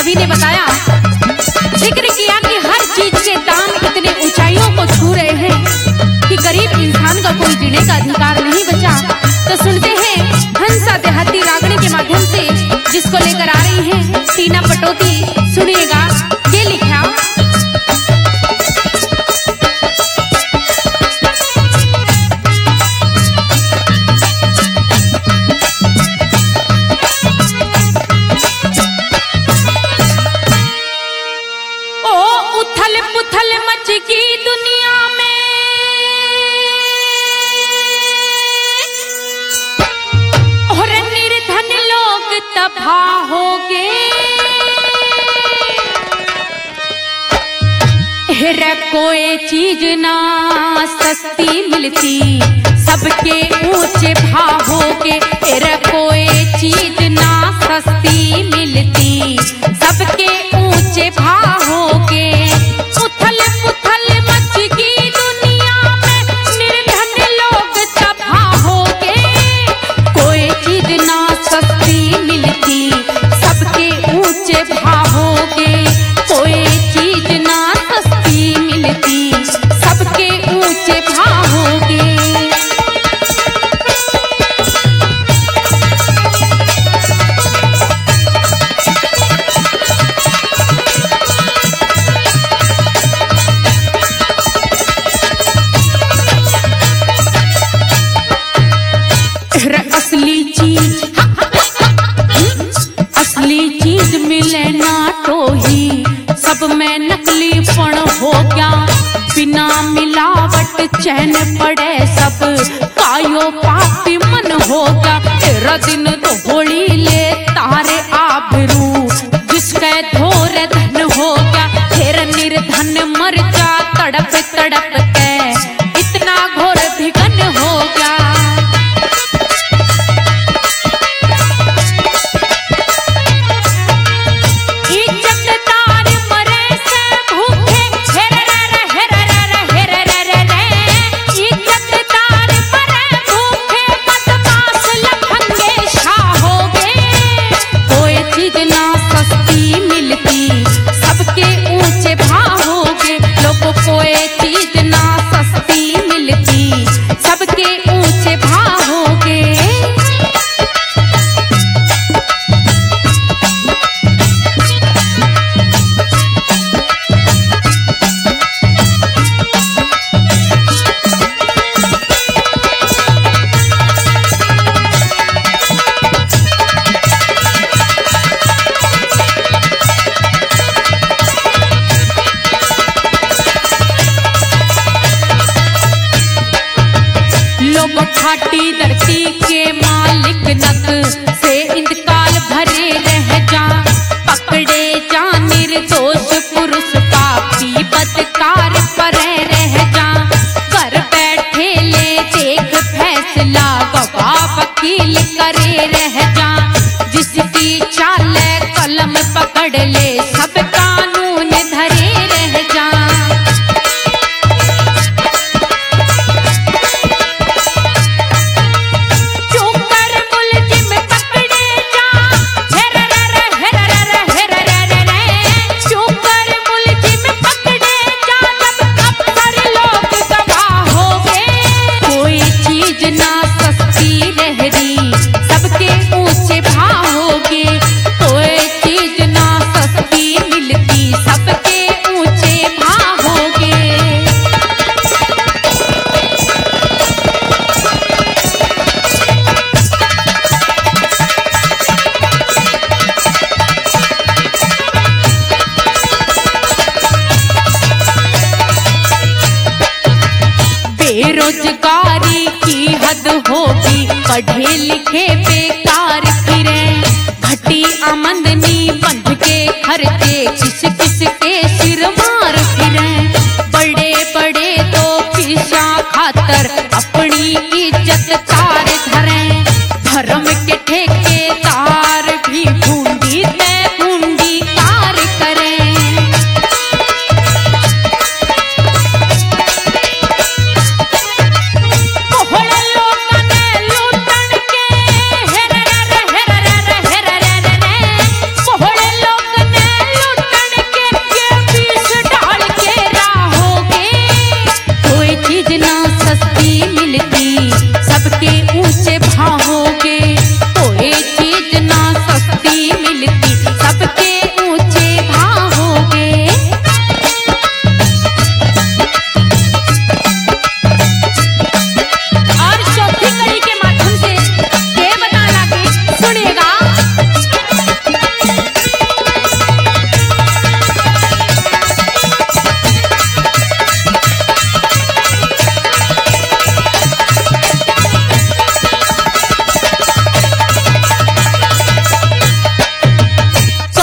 कवि ने बताया, जिक्र किया कि हर चीज के दाम इतने ऊंचाइयों को छू रहे हैं कि गरीब इंसान का कोई जीने का अधिकार नहीं बचा। तो सुनते हैं हंसा देहाती रागनी के माध्यम से, जिसको लेकर आ रही हैं टीना पटौदी। सुनिएगा, ये लिखा, ओ उथल पुथल मच की दुनिया में और निर्धन लोग तबाह हो गए। हेरा कोई चीज ना सस्ती मिलती, सबके ऊंचे भाव हो के। हेरा कोई चीज ना सस्ती मिलती, सबके ऊंचे भाव हो के। उथल पुथल मच की दुनिया में निर्धन लोग तबाह हो के। कोई चीज ना सस्ती मिलती, सबके ऊंचे भाव हो के। कोई चीज ना सस्ती मिलती, सबके ऊंचे भाव हो के। असली चीज मिले ना तो ही सब में नकलीपन हो गया। बिना मिलावट चैन पड़े सब, कायो पापी मन हो गया। तेरा दिन तो होली ले तारे आबरू, जिसके धोरे धन हो गया। फिर निर्धन मर जा तड़प तड़प के, इतना घोर भिगन हो गया। खाटी धरती के मालिक नक से इंतकाल भरे रह जा। पकड़े जा निर्दोष पुरुष पापी बदकार परे रह जा। घर बैठे ले देख फैसला गवाह वकील करे रह जा। जिसकी चाल कलम पकड़ ले सब कानून धरे रह जा। बेरोजगारी की हद होगी, पढ़े लिखे बेकार फिरे। घटी आमदनी बंध के खर्चे किस किस के सिर मार फिरे। बड़े बड़े तो पिसा खातर अपनी इज्जत तार धरे। धर्म के ठेकेदार भी बूंदी ते बूंदी कार करें। लोग ने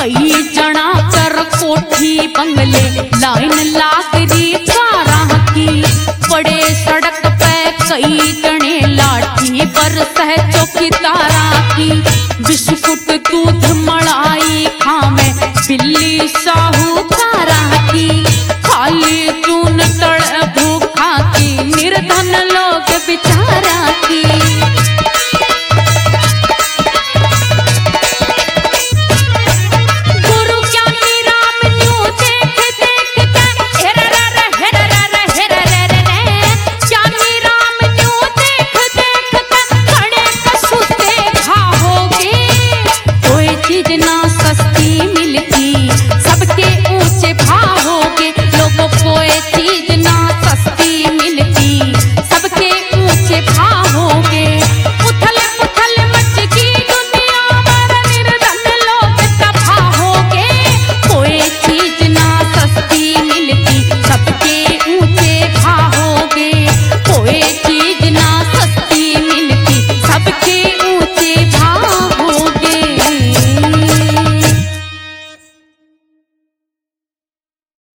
कई जना कर कोठी बंगले लाइन लागरी कारा की। बड़े सड़क पे कई जने लाठी पर सह चौकीदारा की। बिस्कुट दूध मड़ा